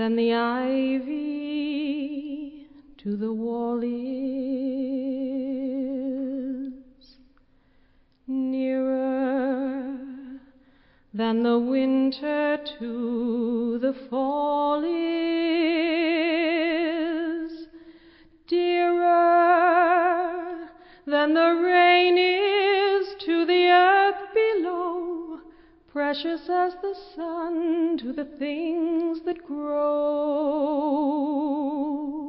than the ivy to the wall is, nearer than the winter to the fall is, dearer than the rain is to the earth below, precious as the sun to the things that grow.